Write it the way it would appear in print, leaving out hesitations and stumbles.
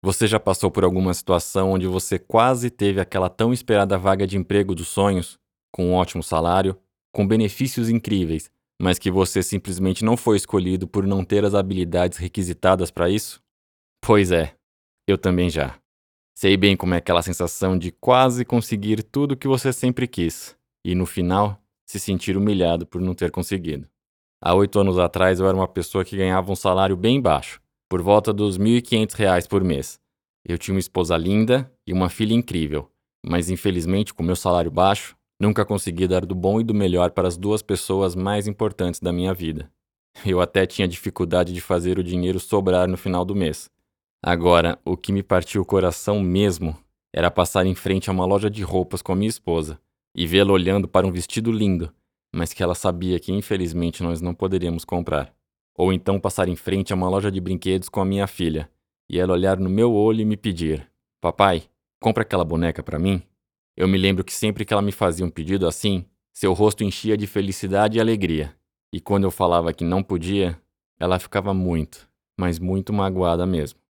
Você já passou por alguma situação onde você quase teve aquela tão esperada vaga de emprego dos sonhos, com um ótimo salário, com benefícios incríveis, mas que você simplesmente não foi escolhido por não ter as habilidades requisitadas para isso? Pois é, eu também já. Sei bem como é aquela sensação de quase conseguir tudo o que você sempre quis, e no final, se sentir humilhado por não ter conseguido. Há 8 anos atrás eu era uma pessoa que ganhava um salário bem baixo, por volta dos R$ 1.500 por mês. Eu tinha uma esposa linda e uma filha incrível, mas infelizmente, com meu salário baixo, nunca consegui dar do bom e do melhor para as duas pessoas mais importantes da minha vida. Eu até tinha dificuldade de fazer o dinheiro sobrar no final do mês. Agora, o que me partiu o coração mesmo era passar em frente a uma loja de roupas com a minha esposa e vê-la olhando para um vestido lindo, mas que ela sabia que infelizmente nós não poderíamos comprar. Ou então passar em frente a uma loja de brinquedos com a minha filha e ela olhar no meu olho e me pedir: Papai, compra aquela boneca para mim? Eu me lembro que sempre que ela me fazia um pedido assim, seu rosto enchia de felicidade e alegria. E quando eu falava que não podia, ela ficava muito, mas muito magoada mesmo.